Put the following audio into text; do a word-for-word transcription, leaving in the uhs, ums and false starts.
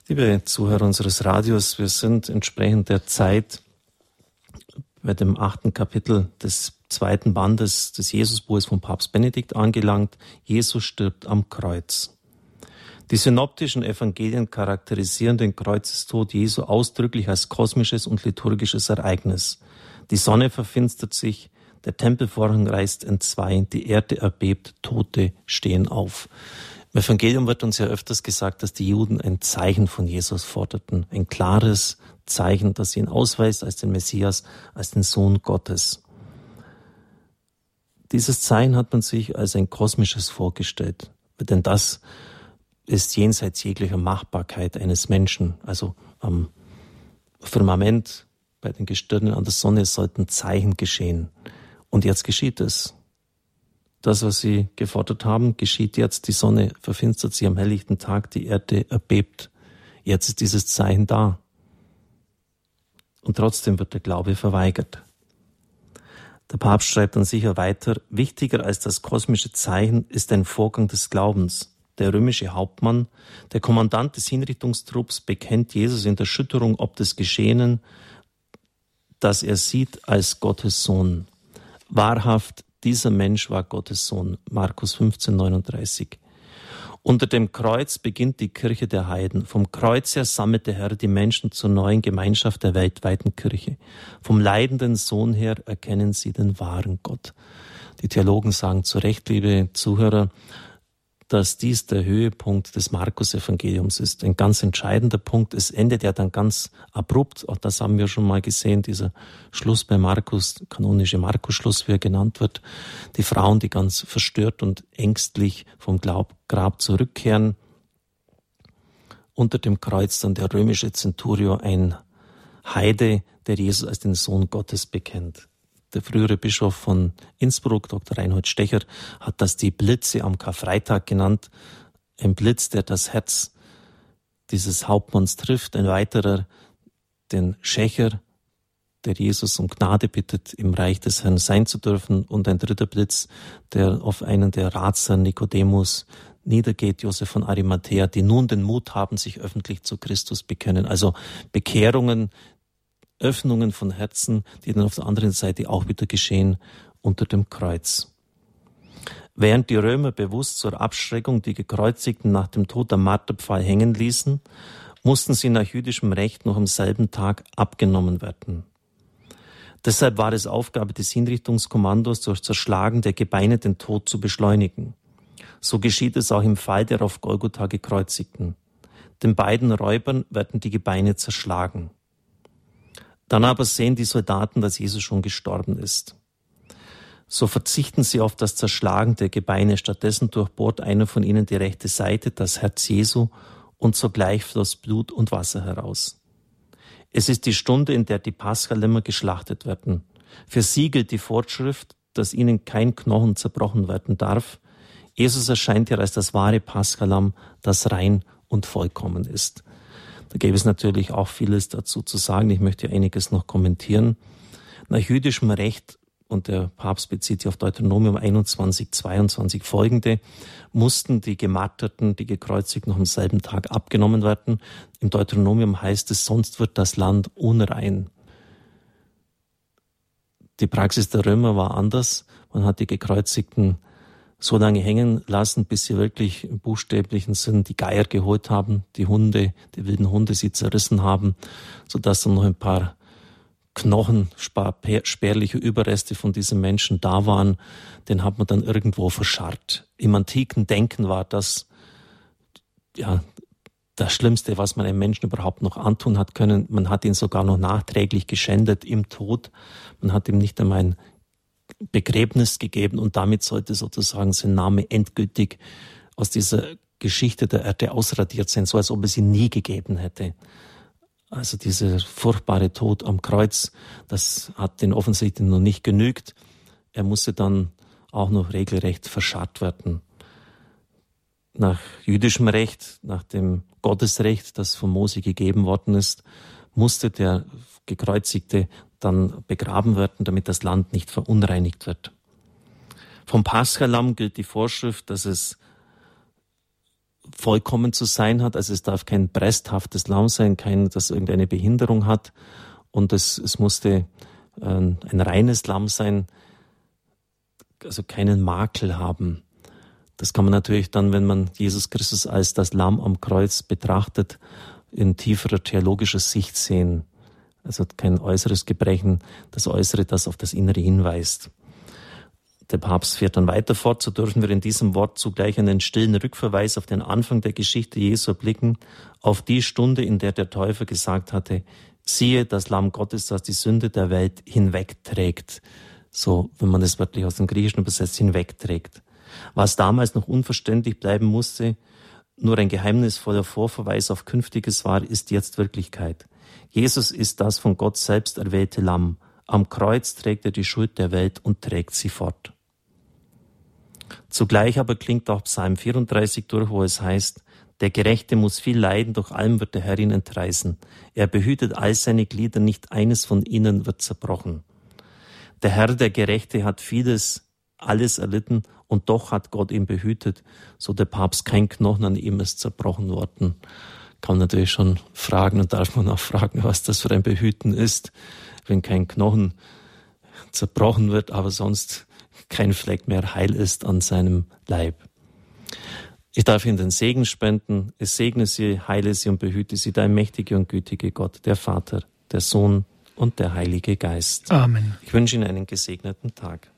Liebe Zuhörer unseres Radios, wir sind entsprechend der Zeit bei dem achten Kapitel des zweiten Bandes des Jesusbuches von Papst Benedikt angelangt. Jesus stirbt am Kreuz. Die synoptischen Evangelien charakterisieren den Kreuzestod Jesu ausdrücklich als kosmisches und liturgisches Ereignis. Die Sonne verfinstert sich, der Tempelvorhang reißt entzwei, die Erde erbebt, Tote stehen auf. Im Evangelium wird uns ja öfters gesagt, dass die Juden ein Zeichen von Jesus forderten, ein klares Zeichen, das ihn ausweist als den Messias, als den Sohn Gottes. Dieses Zeichen hat man sich als ein kosmisches vorgestellt, denn das ist jenseits jeglicher Machbarkeit eines Menschen. Also am Firmament, bei den Gestirnen an der Sonne sollten Zeichen geschehen. Und jetzt geschieht es. Das, was sie gefordert haben, geschieht jetzt. Die Sonne verfinstert sich am helllichten Tag, die Erde erbebt. Jetzt ist dieses Zeichen da. Und trotzdem wird der Glaube verweigert. Der Papst schreibt dann sicher weiter, wichtiger als das kosmische Zeichen ist ein Vorgang des Glaubens. Der römische Hauptmann, der Kommandant des Hinrichtungstrupps, bekennt Jesus in der Schütterung ob des Geschehenen, dass er sieht als Gottes Sohn. Wahrhaft, dieser Mensch war Gottes Sohn. Markus fünfzehn, neununddreißig. Unter dem Kreuz beginnt die Kirche der Heiden. Vom Kreuz her sammelt der Herr die Menschen zur neuen Gemeinschaft der weltweiten Kirche. Vom leidenden Sohn her erkennen sie den wahren Gott. Die Theologen sagen zu Recht, liebe Zuhörer, dass dies der Höhepunkt des Markus-Evangeliums ist. Ein ganz entscheidender Punkt. Es endet ja dann ganz abrupt. Auch das haben wir schon mal gesehen, dieser Schluss bei Markus, kanonische Markus-Schluss, wie er genannt wird. Die Frauen, die ganz verstört und ängstlich vom Grab zurückkehren. Unter dem Kreuz dann der römische Centurion, ein Heide, der Jesus als den Sohn Gottes bekennt. Der frühere Bischof von Innsbruck, Doktor Reinhold Stecher, hat das die Blitze am Karfreitag genannt. Ein Blitz, der das Herz dieses Hauptmanns trifft. Ein weiterer, den Schächer, der Jesus um Gnade bittet, im Reich des Herrn sein zu dürfen. Und ein dritter Blitz, der auf einen der Ratsherren Nikodemus niedergeht, Josef von Arimathea, die nun den Mut haben, sich öffentlich zu Christus bekennen. Also Bekehrungen, Öffnungen von Herzen, die dann auf der anderen Seite auch wieder geschehen unter dem Kreuz. Während die Römer bewusst zur Abschreckung die Gekreuzigten nach dem Tod am Marterpfahl hängen ließen, mussten sie nach jüdischem Recht noch am selben Tag abgenommen werden. Deshalb war es Aufgabe des Hinrichtungskommandos, durch Zerschlagen der Gebeine den Tod zu beschleunigen. So geschieht es auch im Fall der auf Golgotha Gekreuzigten. Den beiden Räubern werden die Gebeine zerschlagen. Dann aber sehen die Soldaten, dass Jesus schon gestorben ist. So verzichten sie auf das Zerschlagen der Gebeine. Stattdessen durchbohrt einer von ihnen die rechte Seite, das Herz Jesu, und sogleich floss Blut und Wasser heraus. Es ist die Stunde, in der die Paschalämmer geschlachtet werden. Für sie gilt die Vorschrift, dass ihnen kein Knochen zerbrochen werden darf. Jesus erscheint hier als das wahre Paschalamm, das rein und vollkommen ist. Da gäbe es natürlich auch vieles dazu zu sagen. Ich möchte einiges noch kommentieren. Nach jüdischem Recht, und der Papst bezieht sich auf Deuteronomium einundzwanzig, zweiundzwanzig folgende, mussten die Gemarterten, die gekreuzigt, noch am selben Tag abgenommen werden. Im Deuteronomium heißt es, sonst wird das Land unrein. Die Praxis der Römer war anders. Man hat die Gekreuzigten so lange hängen lassen, bis sie wirklich im buchstäblichen Sinn die Geier geholt haben, die Hunde, die wilden Hunde sie zerrissen haben, sodass dann noch ein paar Knochen, spärliche Überreste von diesen Menschen da waren. Den hat man dann irgendwo verscharrt. Im antiken Denken war das ja das Schlimmste, was man einem Menschen überhaupt noch antun hat können. Man hat ihn sogar noch nachträglich geschändet im Tod. Man hat ihm nicht einmal ein Begräbnis gegeben und damit sollte sozusagen sein Name endgültig aus dieser Geschichte der Erde ausradiert sein, so als ob es ihn nie gegeben hätte. Also dieser furchtbare Tod am Kreuz, das hat den offensichtlich noch nicht genügt. Er musste dann auch noch regelrecht verscharrt werden. Nach jüdischem Recht, nach dem Gottesrecht, das von Mose gegeben worden ist, musste der Gekreuzigte dann begraben werden, damit das Land nicht verunreinigt wird. Vom Paschalamm gilt die Vorschrift, dass es vollkommen zu sein hat. Also es darf kein bresthaftes Lamm sein, kein, das irgendeine Behinderung hat. Und es, es musste äh, ein reines Lamm sein, also keinen Makel haben. Das kann man natürlich dann, wenn man Jesus Christus als das Lamm am Kreuz betrachtet, in tieferer theologischer Sicht sehen. Also kein äußeres Gebrechen, das Äußere, das auf das Innere hinweist. Der Papst fährt dann weiter fort, so dürfen wir in diesem Wort zugleich einen stillen Rückverweis auf den Anfang der Geschichte Jesu blicken, auf die Stunde, in der der Täufer gesagt hatte, siehe das Lamm Gottes, das die Sünde der Welt hinwegträgt. So, wenn man das wörtlich aus dem Griechischen übersetzt, hinwegträgt. Was damals noch unverständlich bleiben musste, nur ein geheimnisvoller Vorverweis auf Künftiges war, ist jetzt Wirklichkeit. Jesus ist das von Gott selbst erwählte Lamm. Am Kreuz trägt er die Schuld der Welt und trägt sie fort. Zugleich aber klingt auch Psalm vierunddreißig durch, wo es heißt, der Gerechte muss viel leiden, doch allem wird der Herr ihn entreißen. Er behütet all seine Glieder, nicht eines von ihnen wird zerbrochen. Der Herr, der Gerechte, hat vieles, alles erlitten und doch hat Gott ihn behütet, so der Papst, kein Knochen an ihm ist zerbrochen worden. Kann man natürlich schon fragen und darf man auch fragen, was das für ein Behüten ist, wenn kein Knochen zerbrochen wird, aber sonst kein Fleck mehr heil ist an seinem Leib. Ich darf Ihnen den Segen spenden. Es segne Sie, heile Sie und behüte Sie, der mächtige und gütige Gott, der Vater, der Sohn und der Heilige Geist. Amen. Ich wünsche Ihnen einen gesegneten Tag.